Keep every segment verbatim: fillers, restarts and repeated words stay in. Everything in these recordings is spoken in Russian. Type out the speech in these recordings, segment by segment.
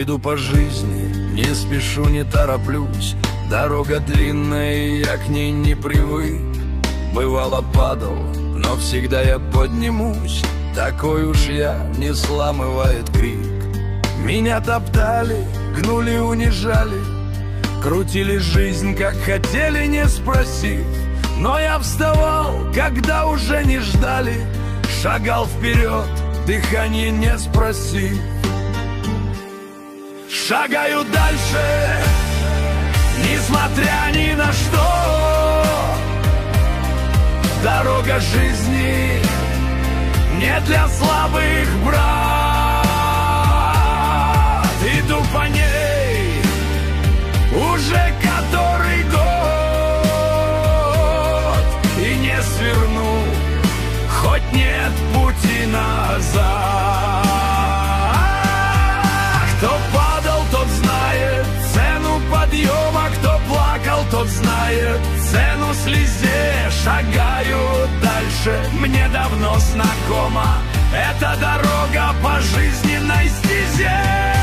Иду по жизни, не спешу, не тороплюсь. Дорога длинная, и я к ней не привык. Бывало падал, но всегда я поднимусь. Такой уж я, не сламывает крик. Меня топтали, гнули, унижали, крутили жизнь, как хотели, не спросив. Но я вставал, когда уже не ждали, шагал вперед, дыхание не спросив. Шагаю дальше, несмотря ни на что. Дорога жизни не для слабых, брат. Иду по ней уже который год, и не сверну, хоть нет пути назад. Кто падал, тот знает цену подъема, кто плакал, тот знает цену слезе. Шагаю дальше, мне давно знакома эта дорога по жизненной стезе.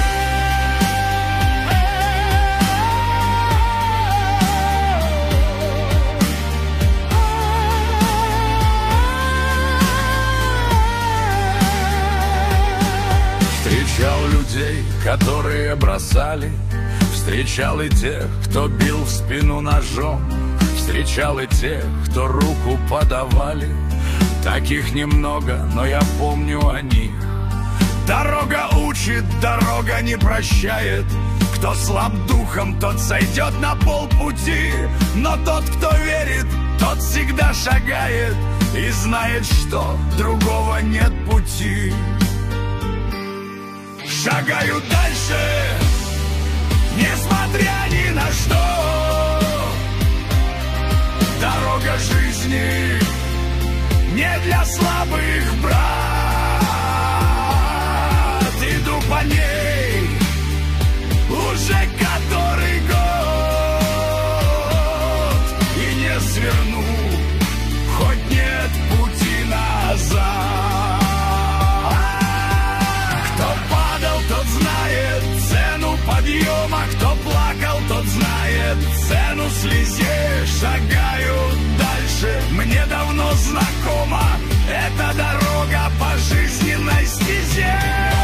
Встречал людей, которые бросали, встречал и тех, кто бил в спину ножом, встречал и тех, кто руку подавали. Таких немного, но я помню о них. Дорога учит, дорога не прощает. Кто слаб духом, тот сойдет на полпути, но тот, кто верит, тот всегда шагает и знает, что другого нет пути. Шагаю дальше, несмотря ни на что. Дорога жизни не для слабых, брат. Иду по ней уже который год, и не сверну, хоть нет пути назад. Тот знает цену подъема, кто плакал, тот знает цену слезе. Шагаю дальше, мне давно знакома эта дорога по жизненной стезе.